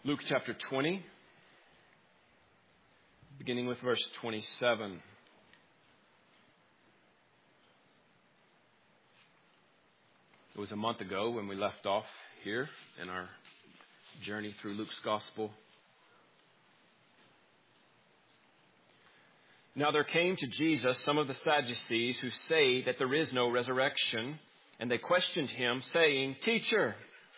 Luke chapter 20, beginning with verse 27. It was a month ago when we left off here in our journey through Luke's gospel. Now there came to Jesus some of the Sadducees who say that there is no resurrection, and they questioned him, saying, "Teacher,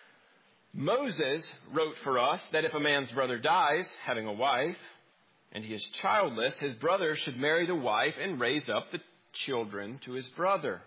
Moses wrote for us that if a man's brother dies, having a wife, and he is childless, his brother should marry the wife and raise up the children to his brother.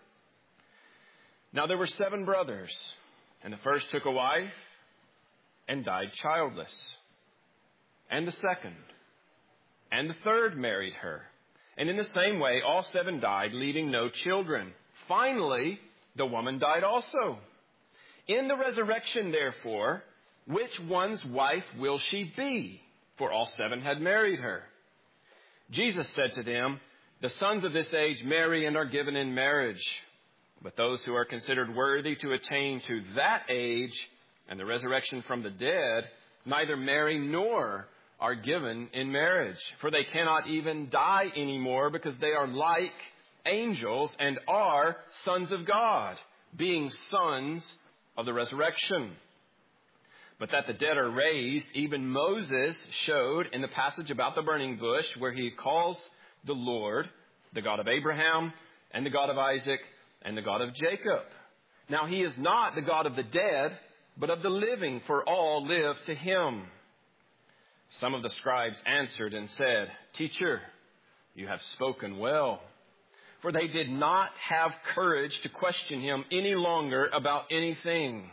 Now there were 7 brothers, and the first took a wife and died childless, and the second, and the third married her. And in the same way, all 7 died, leaving no children. Finally, the woman died also. In the resurrection, therefore, which one's wife will she be? For all 7 had married her." Jesus said to them, "The sons of this age marry and are given in marriage. But those who are considered worthy to attain to that age and the resurrection from the dead neither marry nor are given in marriage. For they cannot even die anymore, because they are like angels and are sons of God, being sons of the resurrection. But that the dead are raised, even Moses showed in the passage about the burning bush, where he calls the Lord the God of Abraham and the God of Isaac and the God of Jacob. Now he is not the God of the dead, but of the living, for all live to him." Some of the scribes answered and said, "Teacher, you have spoken well." For they did not have courage to question him any longer about anything.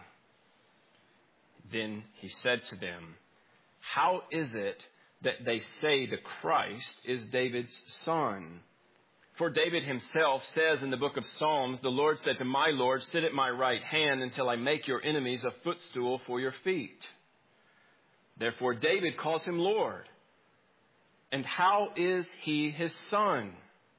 Then he said to them, "How is it that they say the Christ is David's son? For David himself says in the book of Psalms, 'The Lord said to my Lord, sit at my right hand until I make your enemies a footstool for your feet.' Therefore David calls him Lord. And how is he his son?"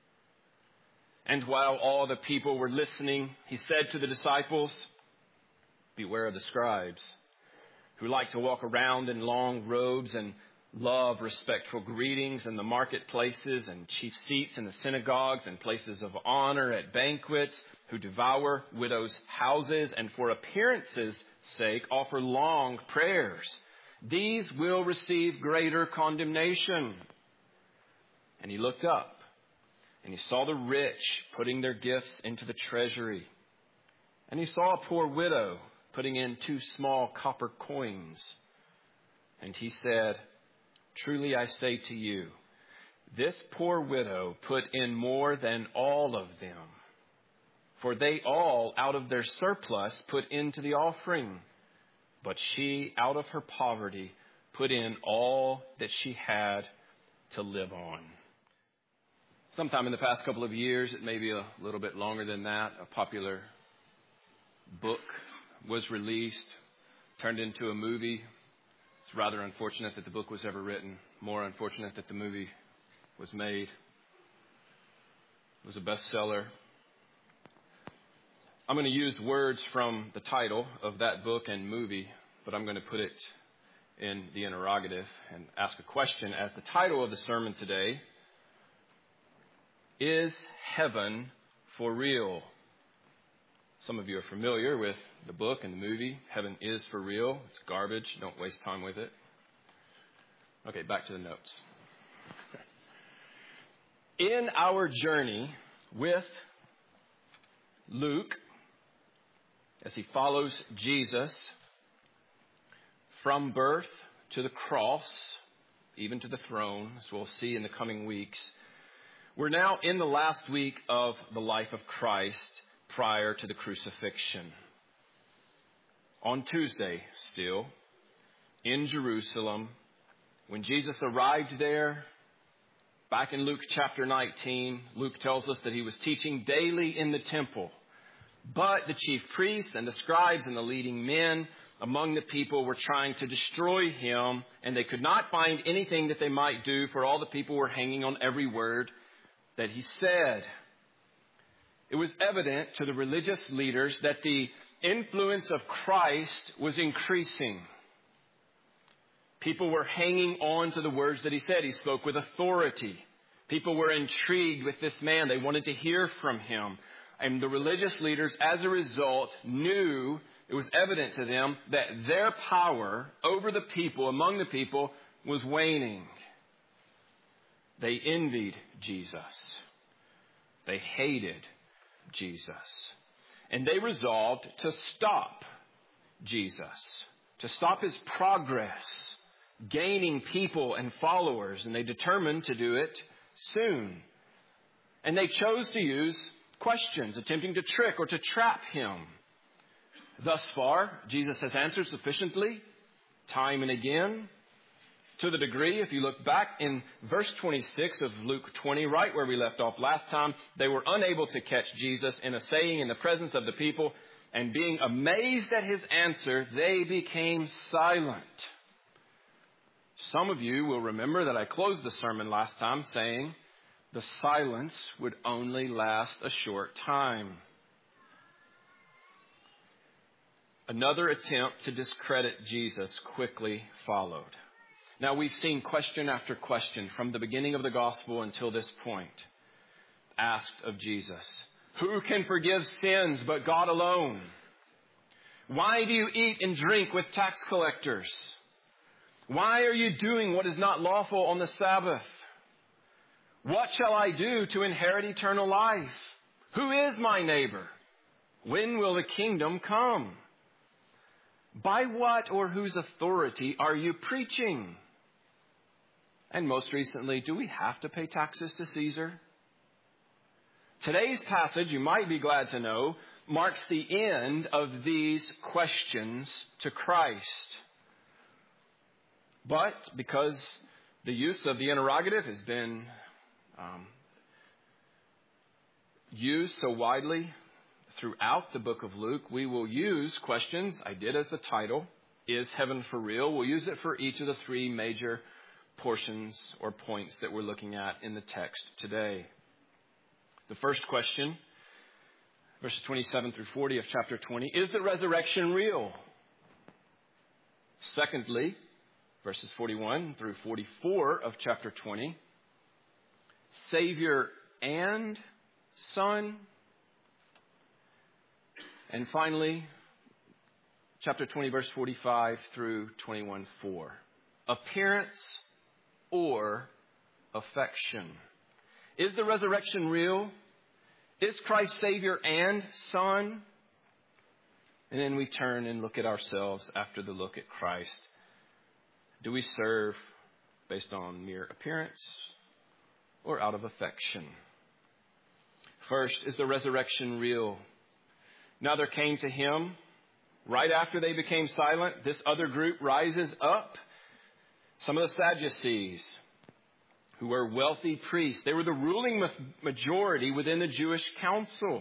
And while all the people were listening, he said to the disciples, "Beware of the scribes, who like to walk around in long robes and love respectful greetings in the marketplaces and chief seats in the synagogues and places of honor at banquets, who devour widows' houses and for appearances' sake offer long prayers. These will receive greater condemnation." And he looked up, and he saw the rich putting their gifts into the treasury. And he saw a poor widow putting in 2 small copper coins. And he said, "Truly I say to you, this poor widow put in more than all of them. For they all, out of their surplus, put into the offering. But she, out of her poverty, put in all that she had to live on." Sometime in the past couple of years, it may be a little bit longer than that, a popular book was released, turned into a movie. It's rather unfortunate that the book was ever written. More unfortunate that the movie was made. It was a bestseller. I'm going to use words from the title of that book and movie, but I'm going to put it in the interrogative and ask a question as the title of the sermon today: Is heaven for real? Some of you are familiar with the book and the movie. Heaven is for real. It's garbage. Don't waste time with it. Okay, back to the notes. In our journey with Luke, as he follows Jesus from birth to the cross, even to the throne, as we'll see in the coming weeks, we're now in the last week of the life of Christ prior to the crucifixion. On Tuesday, still, in Jerusalem, when Jesus arrived there, back in Luke chapter 19, Luke tells us that he was teaching daily in the temple. But the chief priests and the scribes and the leading men among the people were trying to destroy him, and they could not find anything that they might do, for all the people were hanging on every word that he said. It was evident to the religious leaders that the influence of Christ was increasing. People were hanging on to the words that he said. He spoke with authority. People were intrigued with this man. They wanted to hear from him. And the religious leaders, as a result, knew, it was evident to them, that their power over the people, among the people, was waning. They envied Jesus. They hated Jesus. And they resolved to stop Jesus, to stop his progress, gaining people and followers. And they determined to do it soon. And they chose to use questions, attempting to trick or to trap him. Thus far, Jesus has answered sufficiently, time and again, to the degree, if you look back in verse 26 of Luke 20, right where we left off last time, they were unable to catch Jesus in a saying in the presence of the people, and being amazed at his answer, they became silent. Some of you will remember that I closed the sermon last time saying the silence would only last a short time. Another attempt to discredit Jesus quickly followed. Now, we've seen question after question from the beginning of the gospel until this point asked of Jesus. Who can forgive sins but God alone? Why do you eat and drink with tax collectors? Why are you doing what is not lawful on the Sabbath? What shall I do to inherit eternal life? Who is my neighbor? When will the kingdom come? By what or whose authority are you preaching? And most recently, do we have to pay taxes to Caesar? Today's passage, you might be glad to know, marks the end of these questions to Christ. But because the use of the interrogative has been used so widely throughout the book of Luke, we will use questions. I did as the title, Is Heaven for Real? We'll use it for each of the three major portions or points that we're looking at in the text today. The first question, verses 27 through 40 of chapter 20, is the resurrection real? Secondly, verses 41 through 44 of chapter 20, Savior and Son. And finally, chapter 20, verse 45 through 21:4. Appearance or affection. Is the resurrection real? Is Christ Savior and Son? And then we turn and look at ourselves after the look at Christ. Do we serve based on mere appearance or out of affection? First, is the resurrection real? Now there came to him, right after they became silent, this other group rises up. Some of the Sadducees, who were wealthy priests. They were the ruling majority within the Jewish council.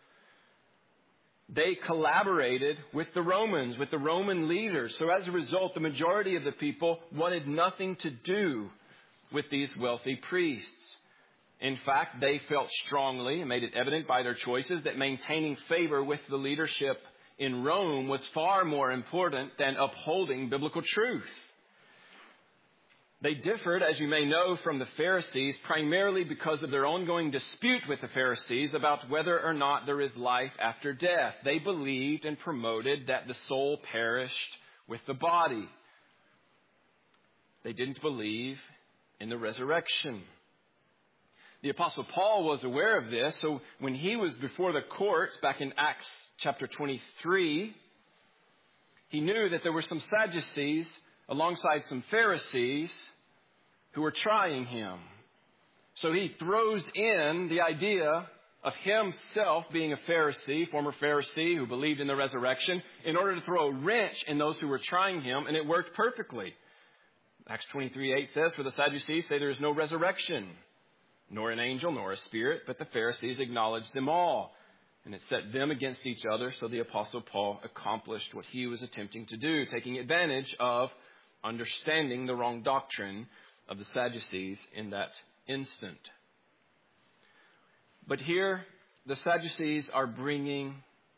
They collaborated with the Romans, with the Roman leaders. So as a result, the majority of the people wanted nothing to do with these wealthy priests. In fact, they felt strongly and made it evident by their choices that maintaining favor with the leadership in Rome was far more important than upholding biblical truth. They differed, as you may know, from the Pharisees, primarily because of their ongoing dispute with the Pharisees about whether or not there is life after death. They believed and promoted that the soul perished with the body. They didn't believe in the resurrection. The Apostle Paul was aware of this, so when he was before the courts back in Acts chapter 23, he knew that there were some Sadducees alongside some Pharisees who were trying him. So he throws in the idea of himself being a Pharisee, former Pharisee who believed in the resurrection, in order to throw a wrench in those who were trying him, and it worked perfectly. Acts 23:8 says, "For the Sadducees say there is no resurrection, nor an angel, nor a spirit, but the Pharisees acknowledged them all." And it set them against each other, so the Apostle Paul accomplished what he was attempting to do, taking advantage of understanding the wrong doctrine of the Sadducees in that instant. But here, the Sadducees are bringing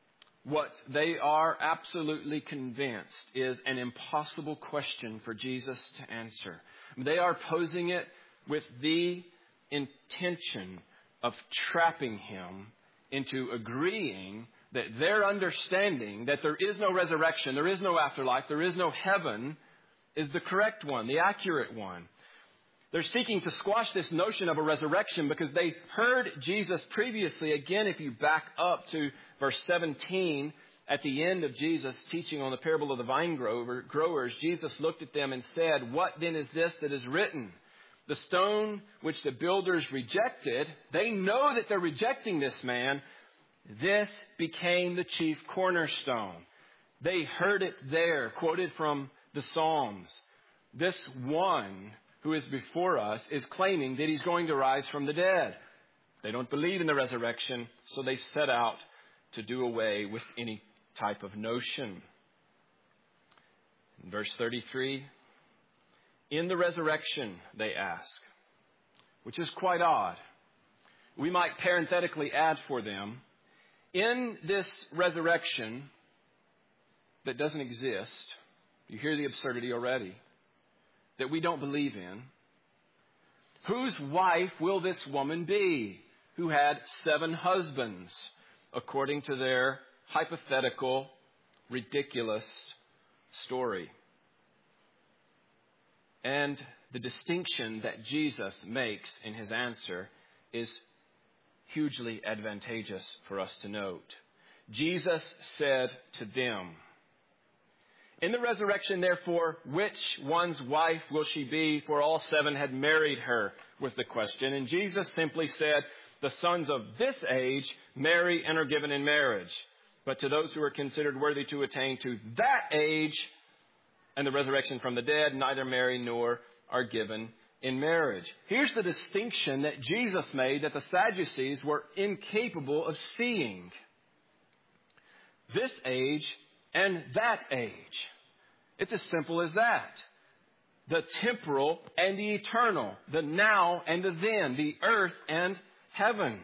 what they are absolutely convinced is an impossible question for Jesus to answer. They are posing it with the intention of trapping him into agreeing that their understanding that there is no resurrection, there is no afterlife, there is no heaven is the correct one, the accurate one. They're seeking to squash this notion of a resurrection because they heard Jesus previously. Again, if you back up to verse 17, at the end of Jesus' teaching on the parable of the vine growers, Jesus looked at them and said, "What then is this that is written? The stone which the builders rejected," they know that they're rejecting this man, "this became the chief cornerstone." They heard it there, quoted from the Psalms. This one who is before us is claiming that he's going to rise from the dead. They don't believe in the resurrection, so they set out to do away with any type of notion. In verse 33, in the resurrection, they ask, which is quite odd. We might parenthetically add for them, in this resurrection that doesn't exist, you hear the absurdity already, that we don't believe in, whose wife will this woman be who had 7 husbands, according to their hypothetical, ridiculous story? And the distinction that Jesus makes in his answer is hugely advantageous for us to note. Jesus said to them, in the resurrection, therefore, which one's wife will she be? For all 7 had married her, was the question. And Jesus simply said, the sons of this age marry and are given in marriage. But to those who are considered worthy to attain to that age and the resurrection from the dead, neither marry nor are given in marriage. Here's the distinction that Jesus made that the Sadducees were incapable of seeing. This age and that age. It's as simple as that. The temporal and the eternal. The now and the then. The earth and heaven.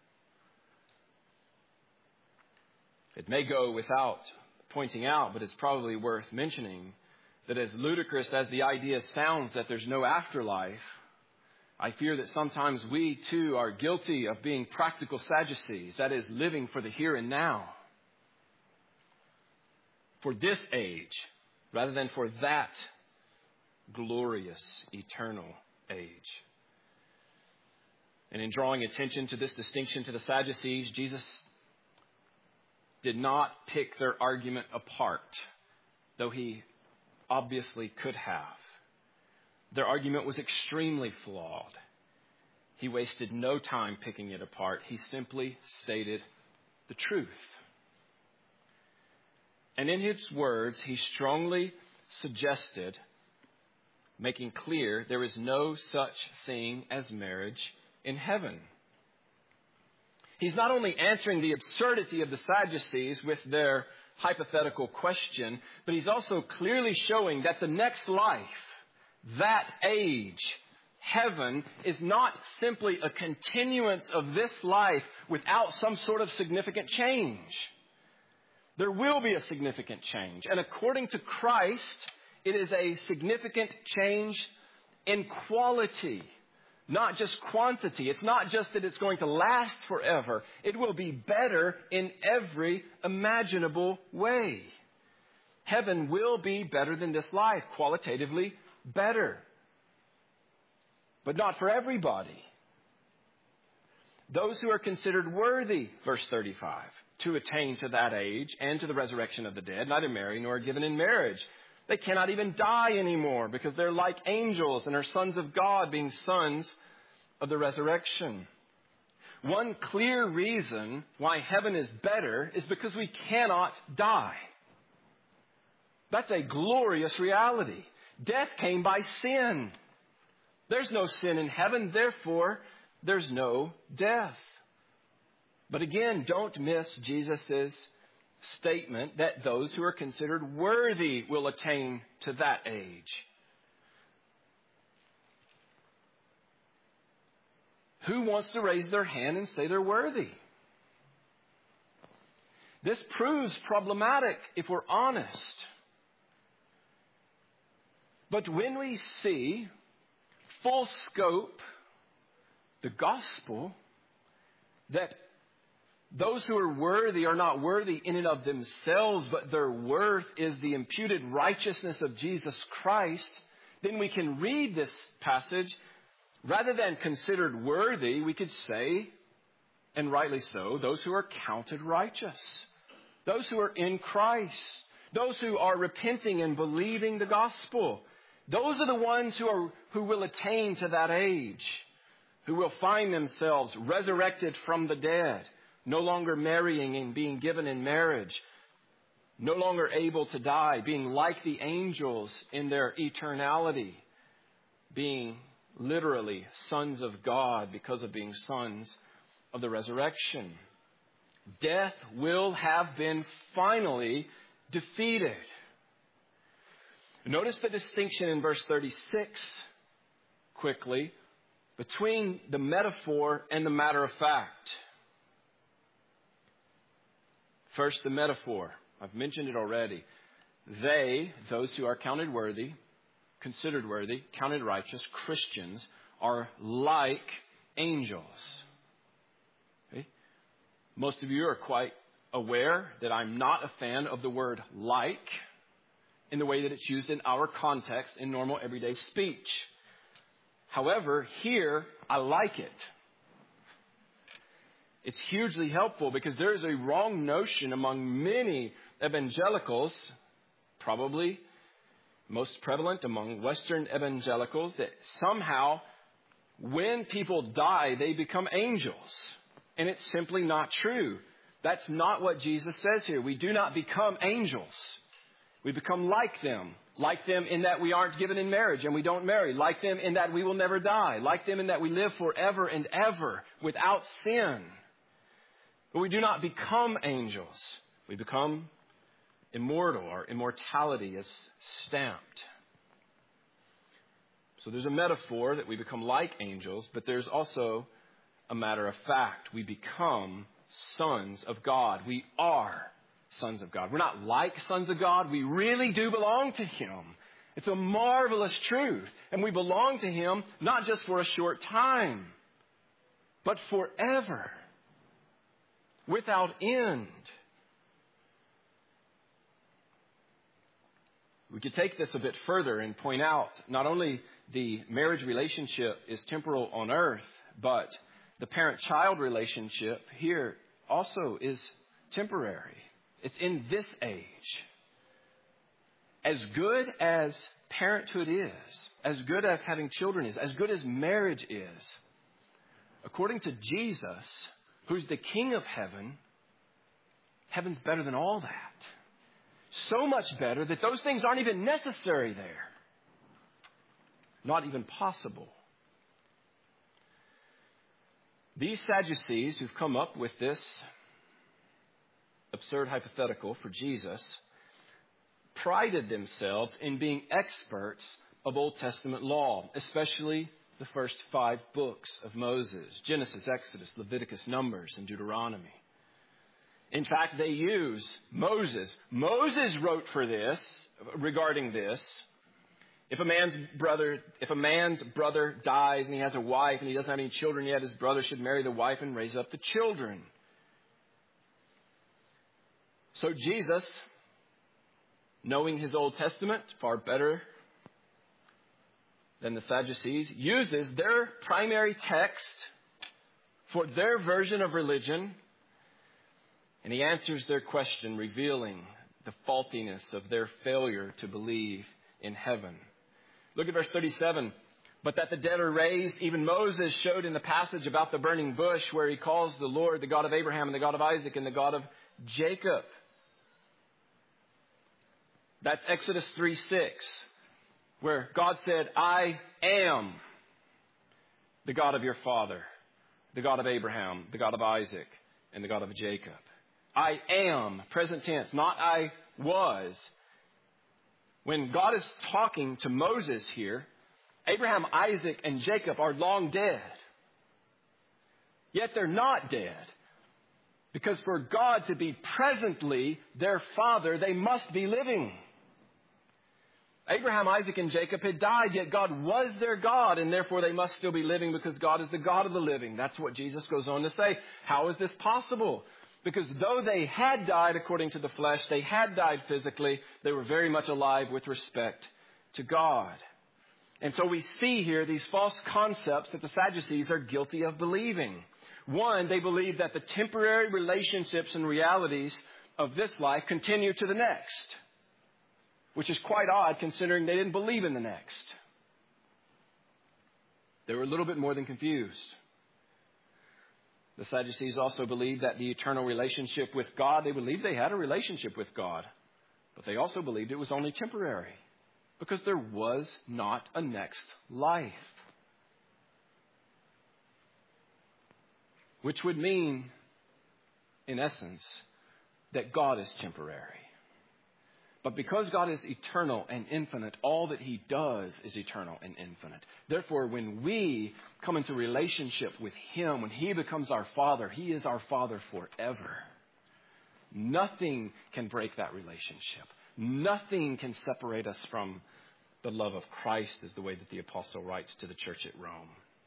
It may go without pointing out, but it's probably worth mentioning that as ludicrous as the idea sounds that there's no afterlife, I fear that sometimes we too are guilty of being practical Sadducees. That is, living for the here and now. For this age, rather than for that glorious eternal age. And in drawing attention to this distinction to the Sadducees, Jesus did not pick their argument apart, though he obviously could have. Their argument was extremely flawed. He wasted no time picking it apart. He simply stated the truth. And in his words, he strongly suggested, making clear there is no such thing as marriage in heaven. He's not only answering the absurdity of the Sadducees with their hypothetical question, but he's also clearly showing that the next life, that age, heaven, is not simply a continuance of this life without some sort of significant change. There will be a significant change. And according to Christ, it is a significant change in quality, not just quantity. It's not just that it's going to last forever. It will be better in every imaginable way. Heaven will be better than this life, qualitatively better. But not for everybody. Those who are considered worthy, verse 35, to attain to that age and to the resurrection of the dead, neither marry nor are given in marriage. They cannot even die anymore because they're like angels and are sons of God, being sons of the resurrection. One clear reason why heaven is better is because we cannot die. That's a glorious reality. Death came by sin. There's no sin in heaven, therefore there's no death. But again, don't miss Jesus' statement that those who are considered worthy will attain to that age. Who wants to raise their hand and say they're worthy? This proves problematic if we're honest. But when we see full scope the gospel, that those who are worthy are not worthy in and of themselves, but their worth is the imputed righteousness of Jesus Christ, then we can read this passage. Rather than considered worthy, we could say, and rightly so, those who are counted righteous, those who are in Christ, those who are repenting and believing the gospel. Those are the ones who will attain to that age, who will find themselves resurrected from the dead, no longer marrying and being given in marriage, no longer able to die, being like the angels in their eternality, being literally sons of God because of being sons of the resurrection. Death will have been finally defeated. Notice the distinction in verse 36, quickly, between the metaphor and the matter of fact. First, the metaphor. I've mentioned it already. They, those who are counted worthy, considered worthy, counted righteous, Christians, are like angels. Okay? Most of you are quite aware that I'm not a fan of the word like in the way that it's used in our context in normal everyday speech. However, here, I like it. It's hugely helpful because there is a wrong notion among many evangelicals, probably most prevalent among Western evangelicals, that somehow when people die, they become angels. And it's simply not true. That's not what Jesus says here. We do not become angels. We become like them in that we aren't given in marriage and we don't marry, like them in that we will never die, like them in that we live forever and ever without sin. But we do not become angels. We become immortal. Our immortality is stamped. So there's a metaphor that we become like angels, but there's also a matter of fact. We become sons of God. We are sons of God. We're not like sons of God. We really do belong to Him. It's a marvelous truth. And we belong to Him not just for a short time, but forever, without end. We could take this a bit further and point out not only the marriage relationship is temporal on earth, but the parent-child relationship here also is temporary. It's in this age. As good as parenthood is, as good as having children is, as good as marriage is, according to Jesus, who's the King of heaven, heaven's better than all that. So much better that those things aren't even necessary there. Not even possible. These Sadducees who've come up with this absurd hypothetical for Jesus prided themselves in being experts of Old Testament law, especially the first 5 books of Moses: Genesis, Exodus, Leviticus, Numbers, and Deuteronomy. In fact, they use Moses. Moses wrote for this, regarding this. If a man's brother dies and he has a wife and he doesn't have any children yet, his brother should marry the wife and raise up the children. So Jesus, knowing his Old Testament far better than the Sadducees, uses their primary text for their version of religion, and he answers their question, revealing the faultiness of their failure to believe in heaven. Look at verse 37. But that the dead are raised, even Moses showed in the passage about the burning bush, where he calls the Lord the God of Abraham and the God of Isaac and the God of Jacob. That's Exodus 3:6, where God said, I am the God of your father, the God of Abraham, the God of Isaac, and the God of Jacob. I am, present tense, not I was. When God is talking to Moses here, Abraham, Isaac, and Jacob are long dead. Yet they're not dead. Because for God to be presently their Father, they must be living. Abraham, Isaac, and Jacob had died, yet God was their God, and therefore they must still be living because God is the God of the living. That's what Jesus goes on to say. How is this possible? Because though they had died according to the flesh, they had died physically, they were very much alive with respect to God. And so we see here these false concepts that the Sadducees are guilty of believing. One, they believe that the temporary relationships and realities of this life continue to the next, which is quite odd considering they didn't believe in the next. They were a little bit more than confused. The Sadducees also believed that the eternal relationship with God, they believed they had a relationship with God, but they also believed it was only temporary because there was not a next life. Which would mean, in essence, that God is temporary. But because God is eternal and infinite, all that He does is eternal and infinite. Therefore, when we come into relationship with Him, when He becomes our Father, He is our Father forever. Nothing can break that relationship. Nothing can separate us from the love of Christ, is the way that the apostle writes to the church at Rome.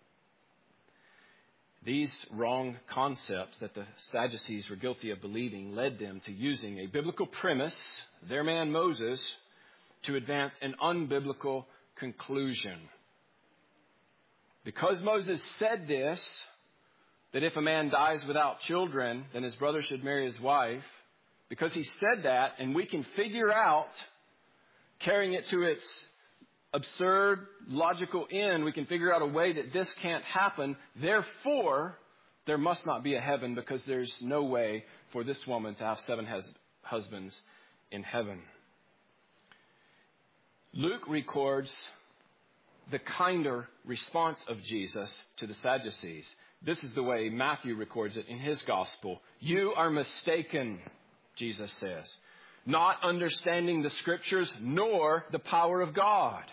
These wrong concepts that the Sadducees were guilty of believing led them to using a biblical premise, their man Moses, to advance an unbiblical conclusion. Because Moses said this, that if a man dies without children, then his brother should marry his wife, because he said that, and we can figure out, carrying it to its absurd, logical end, we can figure out a way that this can't happen. Therefore, there must not be a heaven because there's no way for this woman to have 7 husbands in heaven. Luke records the kinder response of Jesus to the Sadducees. This is the way Matthew records it in his gospel. You are mistaken, Jesus says, not understanding the scriptures nor the power of God.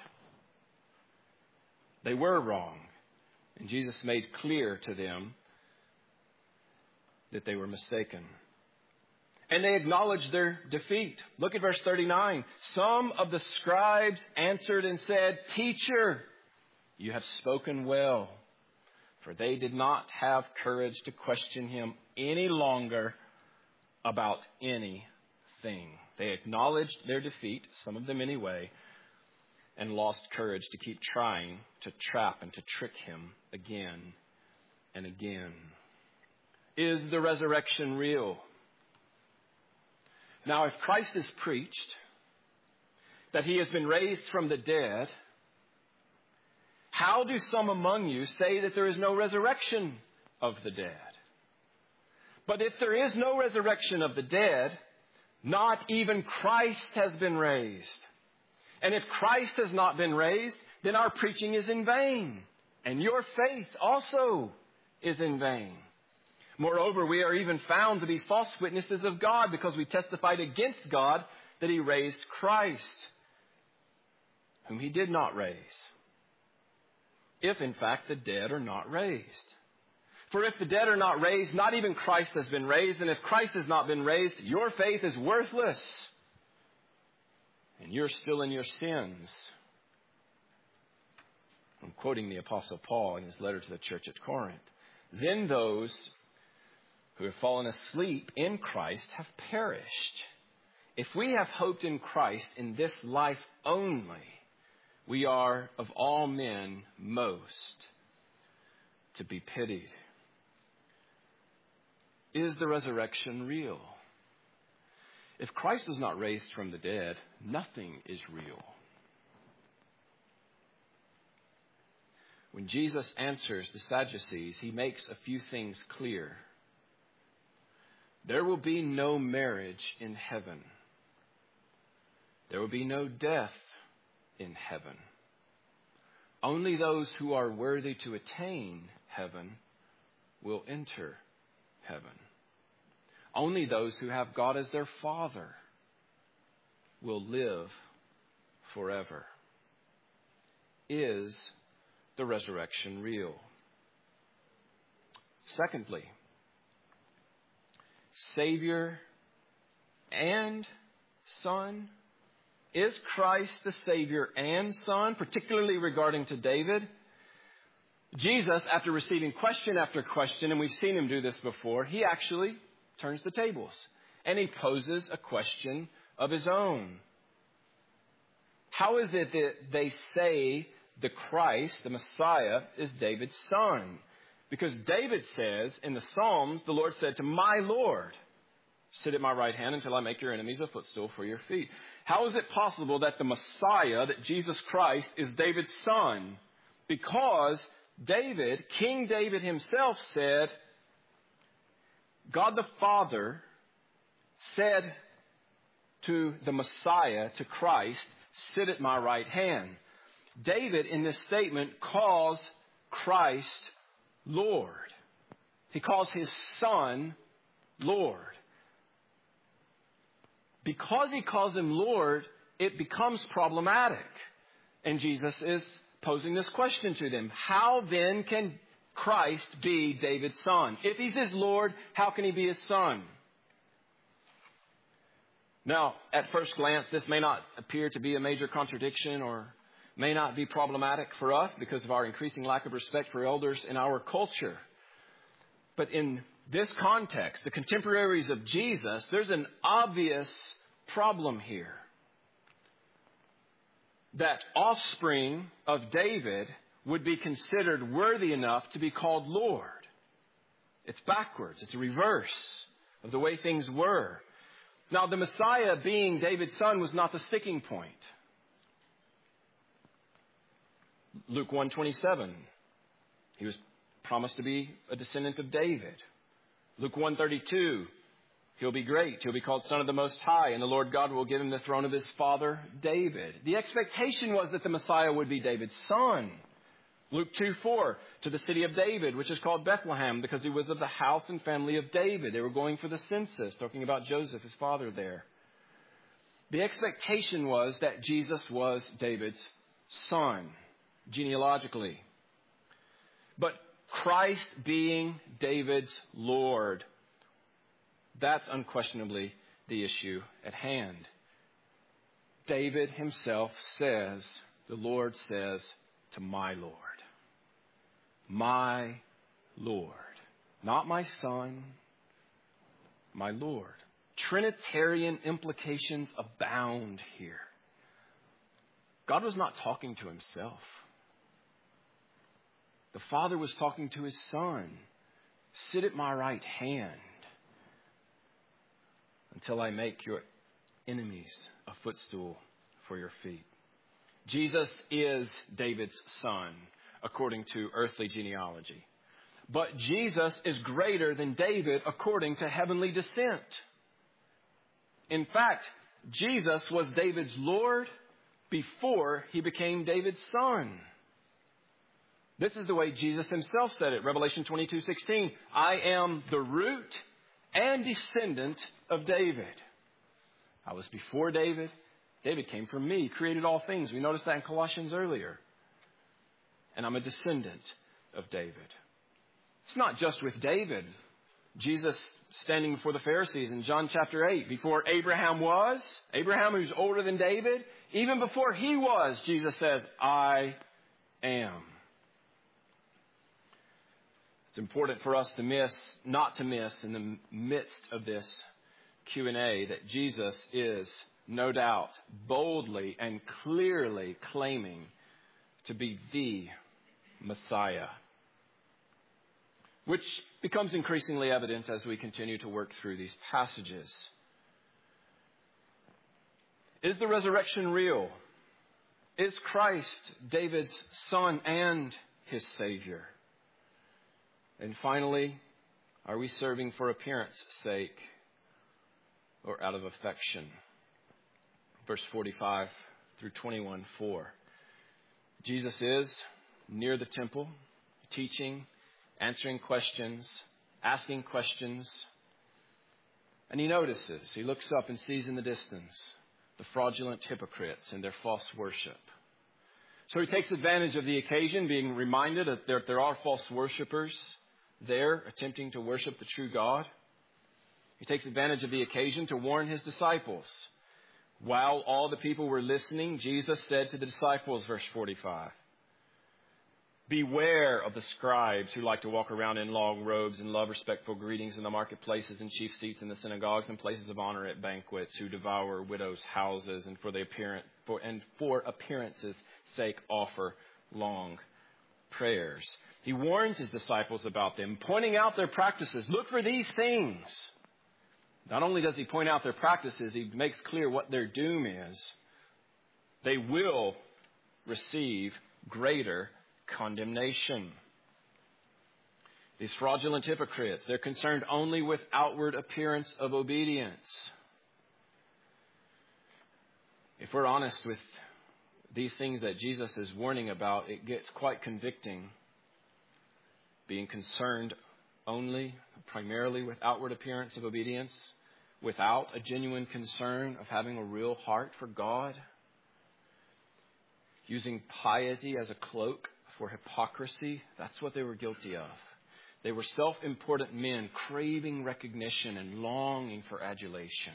They were wrong. And Jesus made clear to them that they were mistaken. And they acknowledged their defeat. Look at verse 39. Some of the scribes answered and said, Teacher, you have spoken well. For they did not have courage to question him any longer about anything. They acknowledged their defeat, some of them anyway, and lost courage to keep trying to trap and to trick him again and again. Is the resurrection real? Now, if Christ is preached that He has been raised from the dead, how do some among you say that there is no resurrection of the dead? But if there is no resurrection of the dead, not even Christ has been raised. And if Christ has not been raised, then our preaching is in vain, and your faith also is in vain. Moreover, we are even found to be false witnesses of God because we testified against God that He raised Christ, whom He did not raise, if in fact the dead are not raised. For if the dead are not raised, not even Christ has been raised, and if Christ has not been raised, your faith is worthless. And you're still in your sins. I'm quoting the Apostle Paul in his letter to the church at Corinth. Then those who have fallen asleep in Christ have perished. If we have hoped in Christ in this life only, we are of all men most to be pitied. Is the resurrection real? If Christ is not raised from the dead, nothing is real. When Jesus answers the Sadducees, He makes a few things clear. There will be no marriage in heaven. There will be no death in heaven. Only those who are worthy to attain heaven will enter heaven. Only those who have God as their Father will live forever. Is the resurrection real? Secondly, Savior and Son? Is Christ the Savior and Son, particularly regarding to David? Jesus, after receiving question after question, and we've seen him do this before, he actually turns the tables and he poses a question of his own. How is it that they say the Christ, the Messiah, is David's son? Because David says in the Psalms, the Lord said to my Lord, sit at my right hand until I make your enemies a footstool for your feet. How is it possible that the Messiah, that Jesus Christ, is David's son? Because David, King David himself said, God the Father said to the Messiah, to Christ, sit at my right hand. David, in this statement, calls Christ Lord. He calls his son Lord. Because he calls him Lord, it becomes problematic. And Jesus is posing this question to them. How then can Christ be David's son? If he's his Lord, how can he be his son? Now, at first glance, this may not appear to be a major contradiction or may not be problematic for us because of our increasing lack of respect for elders in our culture. But in this context, the contemporaries of Jesus, there's an obvious problem here. That offspring of David would be considered worthy enough to be called Lord. It's backwards. It's a reverse of the way things were. Now, the Messiah being David's son was not the sticking point. Luke 1:27, he was promised to be a descendant of David. Luke 1:32, he'll be great. He'll be called Son of the Most High, and the Lord God will give him the throne of his father David. The expectation was that the Messiah would be David's son. Luke 2:4, to the city of David, which is called Bethlehem, because he was of the house and family of David. They were going for the census, talking about Joseph, his father there. The expectation was that Jesus was David's son, genealogically. But Christ being David's Lord, that's unquestionably the issue at hand. David himself says, the Lord says to my Lord. My Lord. Not my son, my Lord. Trinitarian implications abound here. God was not talking to himself. The Father was talking to his Son. Sit at my right hand until I make your enemies a footstool for your feet. Jesus is David's son, according to earthly genealogy. But Jesus is greater than David according to heavenly descent. In fact, Jesus was David's Lord before he became David's son. This is the way Jesus himself said it. Revelation 22:16. I am the root and descendant of David. I was before David. David came from me, created all things. We noticed that in Colossians earlier. And I'm a descendant of David. It's not just with David. Jesus standing before the Pharisees in John chapter 8. Before Abraham was, Abraham who's older than David, even before he was, Jesus says, I am. It's important for us not to miss in the midst of this Q&A that Jesus is, no doubt, boldly and clearly claiming to be the Messiah, which becomes increasingly evident as we continue to work through these passages. Is the resurrection real? Is Christ David's son and his Savior? And finally, are we serving for appearance sake or out of affection? Verse 45 through 21:4. Jesus is near the temple, teaching, answering questions, asking questions. And he notices, he looks up and sees in the distance the fraudulent hypocrites and their false worship. So he takes advantage of the occasion, being reminded that there are false worshipers there attempting to worship the true God. He takes advantage of the occasion to warn his disciples. While all the people were listening, Jesus said to the disciples, verse 45, beware of the scribes who like to walk around in long robes and love respectful greetings in the marketplaces and chief seats in the synagogues and places of honor at banquets, who devour widows' houses and for appearances' sake offer long prayers. He warns his disciples about them, pointing out their practices. Look for these things. Not only does he point out their practices, he makes clear what their doom is. They will receive greater condemnation. These fraudulent hypocrites, they're concerned only with outward appearance of obedience. If we're honest with these things that Jesus is warning about, it gets quite convicting. Being concerned only, primarily with outward appearance of obedience, without a genuine concern of having a real heart for God. Using piety as a cloak for hypocrisy, that's what they were guilty of. They were self-important men craving recognition and longing for adulation.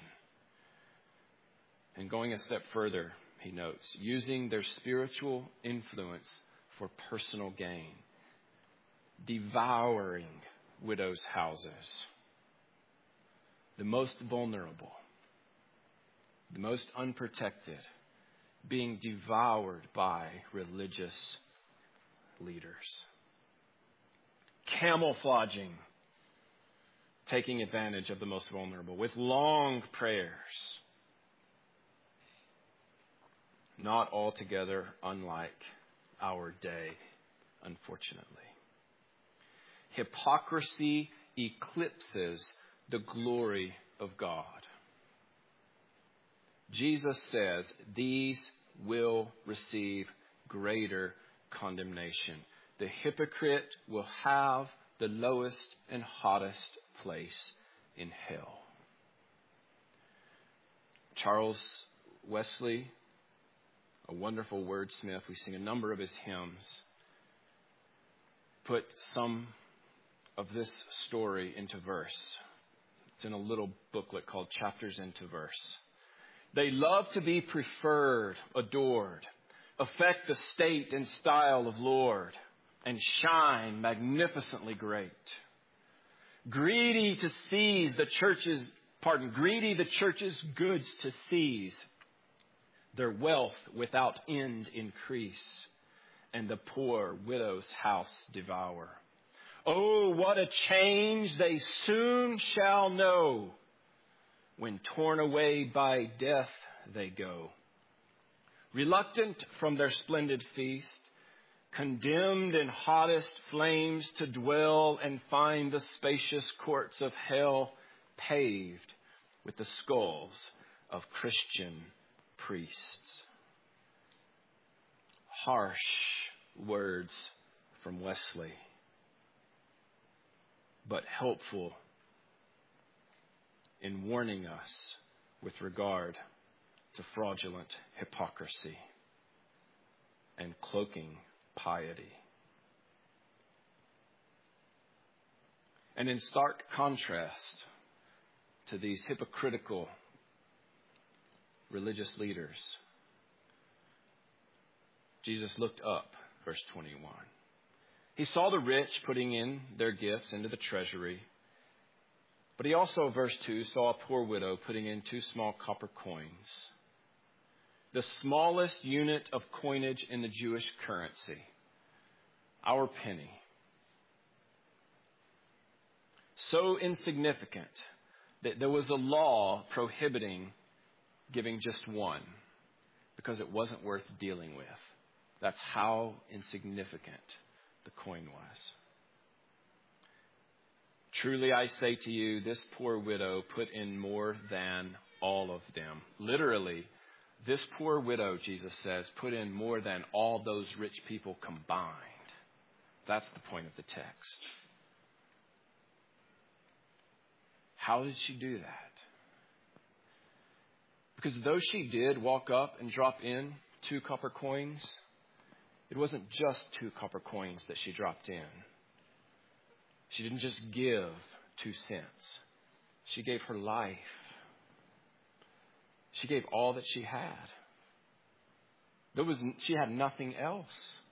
And going a step further, he notes, using their spiritual influence for personal gain, devouring widows' houses, the most vulnerable, the most unprotected, being devoured by religious leaders. Camouflaging, taking advantage of the most vulnerable with long prayers. Not altogether unlike our day, unfortunately. Hypocrisy eclipses the glory of God. Jesus says these will receive greater condemnation. The hypocrite will have the lowest and hottest place in hell. Charles Wesley, a wonderful wordsmith, we sing a number of his hymns, put some of this story into verse. It's in a little booklet called Chapters into Verse. They love to be preferred, adored, affect the state and style of Lord, and shine magnificently great. Greedy the church's goods to seize, their wealth without end increase, and the poor widow's house devour. Oh, what a change they soon shall know, when torn away by death they go. Reluctant from their splendid feast, condemned in hottest flames to dwell and find the spacious courts of hell paved with the skulls of Christian priests. Harsh words from Wesley, but helpful in warning us with regard to fraudulent hypocrisy and cloaking piety. And in stark contrast to these hypocritical religious leaders, Jesus looked up, verse 21. He saw the rich putting in their gifts into the treasury, but he also, verse 2, saw a poor widow putting in 2 small copper coins, the smallest unit of coinage in the Jewish currency, our penny. So insignificant that there was a law prohibiting giving just one because it wasn't worth dealing with. That's how insignificant the coin was. Truly I say to you, this poor widow put in more than all of them. Literally, this poor widow, Jesus says, put in more than all those rich people combined. That's the point of the text. How did she do that? Because though she did walk up and drop in 2 copper coins, it wasn't just 2 copper coins that she dropped in. She didn't just give 2 cents. She gave her life. She gave all that she had. She had nothing else.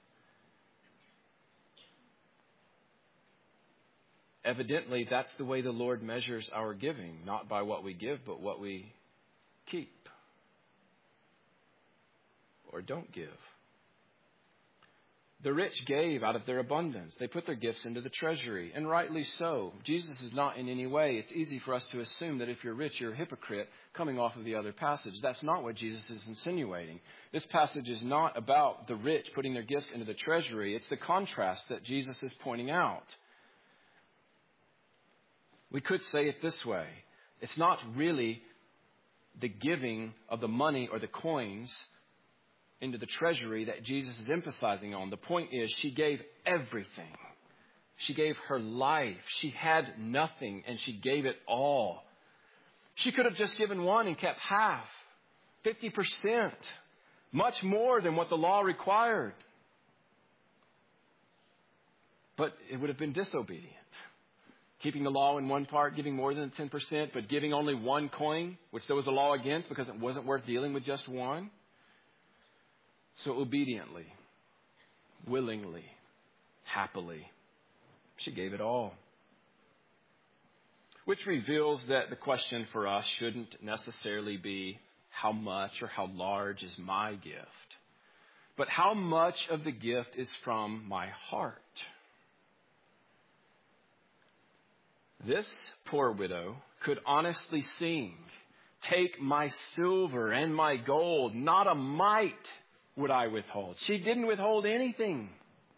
Evidently, that's the way the Lord measures our giving, not by what we give, but what we keep or don't give. The rich gave out of their abundance. They put their gifts into the treasury, and rightly so. Jesus is not in any way. It's easy for us to assume that if you're rich, you're a hypocrite, coming off of the other passage. That's not what Jesus is insinuating. This passage is not about the rich putting their gifts into the treasury. It's the contrast that Jesus is pointing out. We could say it this way. It's not really the giving of the money or the coins into the treasury that Jesus is emphasizing on. The point is, she gave everything. She gave her life. She had nothing, and she gave it all. She could have just given one and kept half, 50%, much more than what the law required. But it would have been disobedient. Keeping the law in one part, giving more than 10%, but giving only one coin, which there was a law against because it wasn't worth dealing with just one. So obediently, willingly, happily, she gave it all. Which reveals that the question for us shouldn't necessarily be how much or how large is my gift, but how much of the gift is from my heart. This poor widow could honestly sing, "Take my silver and my gold, not a mite would I withhold." She didn't withhold anything.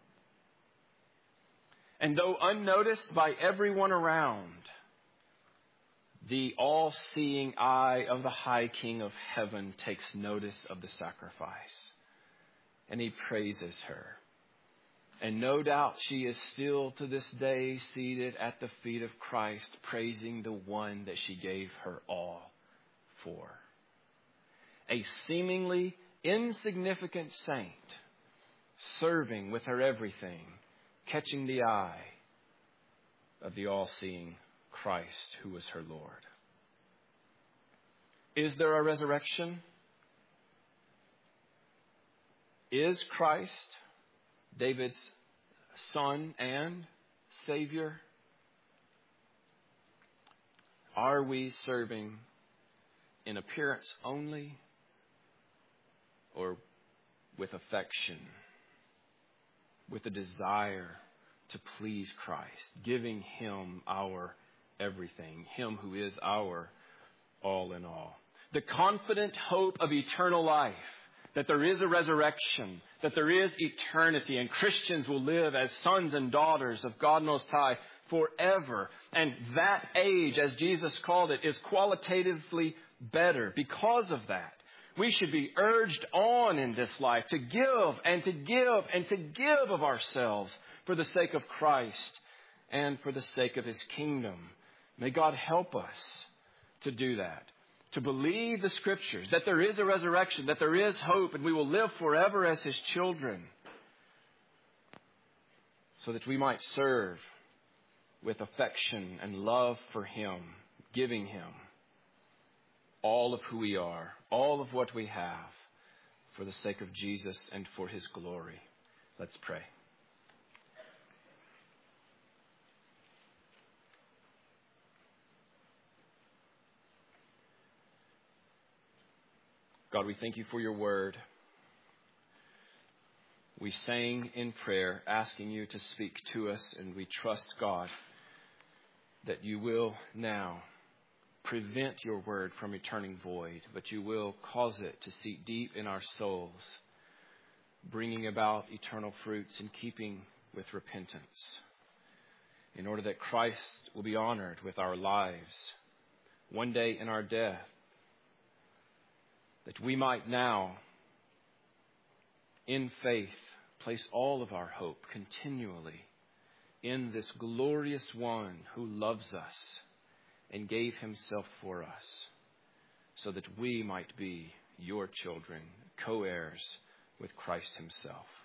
And though unnoticed by everyone around, the all-seeing eye of the high King of heaven takes notice of the sacrifice. And he praises her. And no doubt she is still to this day seated at the feet of Christ, praising the one that she gave her all for. A seemingly insignificant saint, serving with her everything, catching the eye of the all-seeing Christ who was her Lord. Is there a resurrection? Is Christ David's son and Savior? Are we serving in appearance only or with affection, with a desire to please Christ, giving Him our everything, Him who is our all in all? The confident hope of eternal life, that there is a resurrection, that there is eternity, and Christians will live as sons and daughters of God Most High forever. And that age, as Jesus called it, is qualitatively better. Because of that, we should be urged on in this life to give and to give and to give of ourselves for the sake of Christ and for the sake of His kingdom. May God help us to do that. To believe the Scriptures, that there is a resurrection, that there is hope, and we will live forever as His children, so that we might serve with affection and love for Him, giving Him all of who we are, all of what we have, for the sake of Jesus and for His glory. Let's pray. God, we thank You for Your word. We sang in prayer, asking You to speak to us, and we trust, God, that You will now prevent Your word from returning void, but You will cause it to seep deep in our souls, bringing about eternal fruits in keeping with repentance, in order that Christ will be honored with our lives, one day in our death, that we might now, in faith, place all of our hope continually in this glorious one who loves us and gave Himself for us, so that we might be Your children, co-heirs with Christ Himself.